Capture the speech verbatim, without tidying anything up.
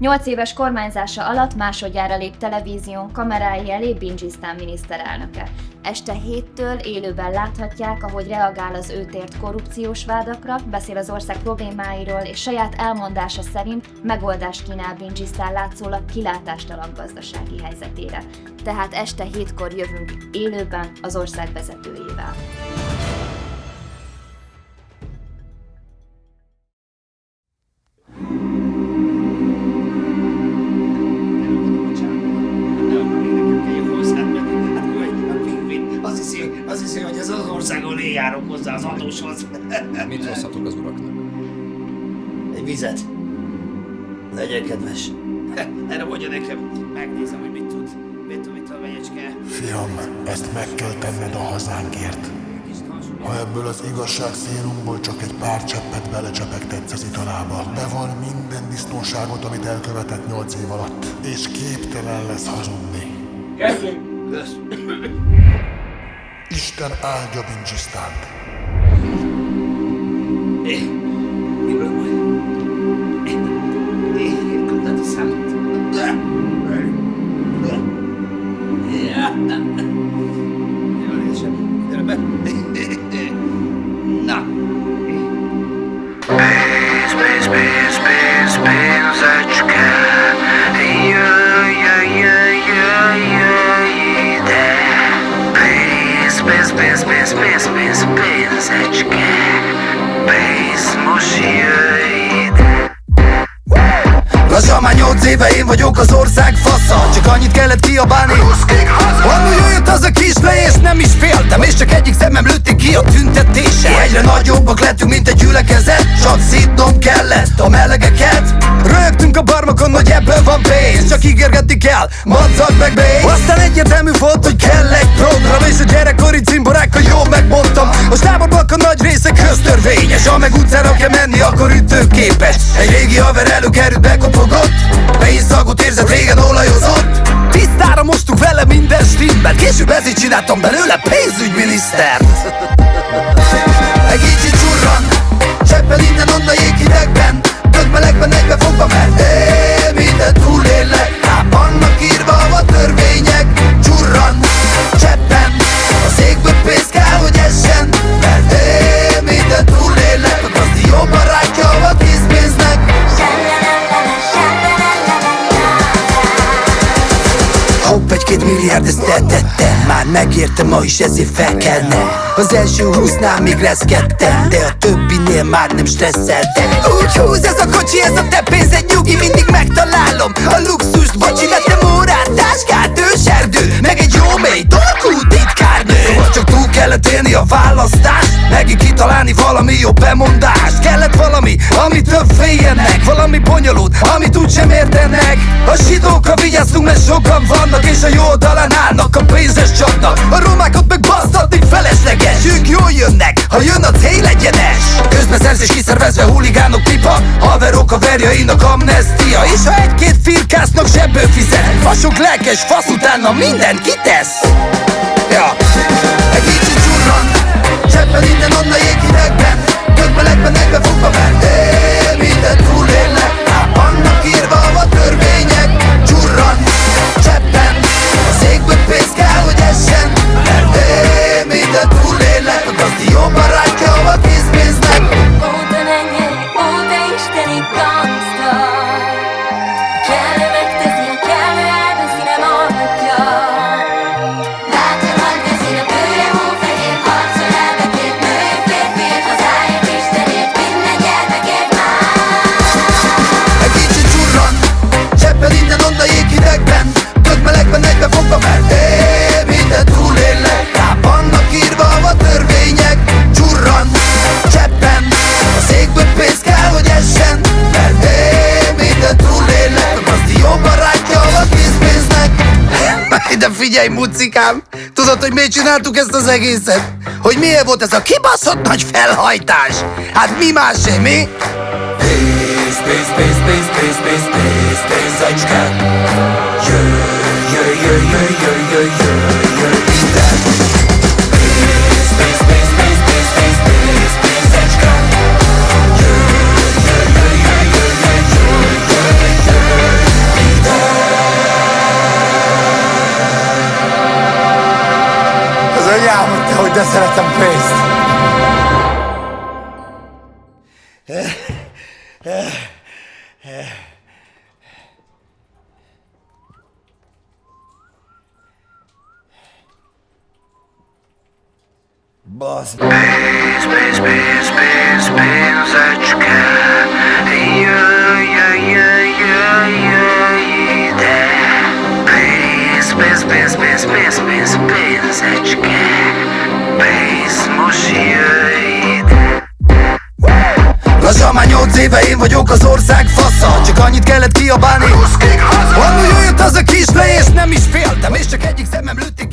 Nyolc éves kormányzása alatt másodjára lép televízión kamerái elé Bingisztán miniszterelnöke. Este héttől élőben láthatják, ahogy reagál az őt ért korrupciós vádakra, beszél az ország problémáiról, és saját elmondása szerint megoldást kínál Bingisztán látszólag kilátástalan gazdasági helyzetére. Tehát este hétkor jövünk élőben az ország vezetőjével. Azt hiszi, hogy ez az országon én járok hozzá az adóshoz. Mit hozhatok az uraknak? Egy vizet. Legyen kedves. Erre mondja nekem. Megnézem, hogy mit tud. Mit tud, mit tud a menyecske. Fiam, ezt meg kell tenned a hazánkért. Ha ebből az igazság szélunkból csak egy pár cseppet belecsepegtetsz az italába, bevall minden disznóságot, amit elkövetett nyolc év alatt, és képtelen lesz hazudni. Kezdjünk! Kösz! Isten áldja Bingisztánt! Mi van majd? Én küldött a számot. Jól érzem. Gyere be. Na! Pénz, pénz, pénz, pénz, pénzecske. Jöjj, jöjj, jöjj, jöjj, jöjj ide. Pénz, pénz, pénz, pénz, pénz, pénz, pénzecske. Pénz, most jöjj ide. Lassan már nyolc éve én vagyok az ország fasza. Csak annyit kellett kiabálni, annól jöjjött az a kisle, és nem is féltem, és csak egyik szemem lőtték ki a tüntetése. Egyre nagyobbak lettünk, mint egy gyülekezet, csak szidnom kellett a melegeket. Rögtünk a barmakon, hogy ebből van pénz, csak ígérgetni kell, madzag meg bénz. Aztán egyértelmű volt, hogy kell egy program, és a gyerekkori cimborákkal jól megmondtam. A stábornak a nagy része köztörvényes, ha meg utcára kell menni, akkor ütőképes. Egy régi haver előkerült, bekopogott, pénzszagot érzett, régen olajozott. Tisztára mostuk vele minden stimmel, később ezért csináltam belőle pénzügyminisztert. Egy kicsit csurran, cseppel innen-onnan jéghidegben, köd melegben egybe fogva, mert én mindent túlélek. Ám vannak írva a törvények, csurran, cseppen, a székből pénz kell, hogy essen, mert én mindent túlélek. A gazdi jó barátja a készpénznek. Hopp, egy-két milliárd ezt eltettem, már megértem, ma is ezért felkelne. Az első húsznál még reszkedtem, de a többinél már nem stresszeltem. Úgy húz ez a kocsi, ez a te pénzed, nyugi, mindig megtalálom a luxust. Bocsi, vettem órát, táskát, őserdő, meg egy jó mély torkú titkárnő. Szóval csak túl kellett élni a választást, megint kitalálni valami jobb bemondást. Kellett valami, ami több féljenek, valami bonyolult, amit úgysem értenek. A zsidókra vigyáztunk, mert sokan vannak, és a jó oldalán állnak a pénzes csapnak. A romákat meg basztatni felesleges, ők jól jönnek, ha jön a cél egyenes. Közbeszerzés kiszervezve, huligánok pipa, haverok haverjainak amnestia. És ha egy-két firkásznak zsebből fizet, fasok lelkes fasz utána mindent kitesz. Ja, egy kicsit csurran, cseppel innen-onnan jéghidegben, köd melegben egybe fogva, mert én mindent túlélek. Ám vannak írva a törvények, csurran, cseppen, a székből pénz kell, hogy essen, mert én mindent túlélek. A gazdi jó barátja a készpénznek. Óta menje, óta isteni gangsta. Kellő megteszi, ha kellő elveszi, nem alhatja. Látja, hogy veszi a bőre, hófehér, harcol elvekért, női férfiért, hazáért, istenért, minden gyermekért már. Egy kicsit csurran, cseppel innen-onnan jéghidegben, köd melegben egybe fogva, mert én mindent túlélek. Rám vannak írva a törvények, csurran, cseppen, a székből pénz kell, hogy essen, mert én mindent túlélek. A gazdi jó barátja a készpénznek. De figyelj, mucikám, tudod, hogy miért csináltuk ezt az egészet? Hogy miért volt ez a kibaszott nagy felhajtás? Hát mi másé, mi? Pénz, pénz, pénz, pénz, pénz, pénz, pénz, pénzecske. Jöjj, jöjj, jöjj, jöjj, jöjj, jöjj, jöjj, jöjj ide. Pénz, pénz, pénz, pénz, pénz, pénz, pénz, pénzecske. Jöjj, jöjj, jöjj, jöjj, jöjj, jöjj, jöjj, jöjj, jöjj. De szeretem pénzt. Bazd. Pénz, pénz, pénz, pénz, pénzecske. Jöjj, jöjj, jöjj, jöjj, jöjj ide. Pénz, pénz, pénz, pénz, pénz, pénz, pénzecske. Pénz, most jöjj ide. Lassan már nyolc éve én vagyok az ország fasza. Csak annyit kellett kiabálni, annól jött az a kisle és nem is féltem. És csak egyik szemem lőtték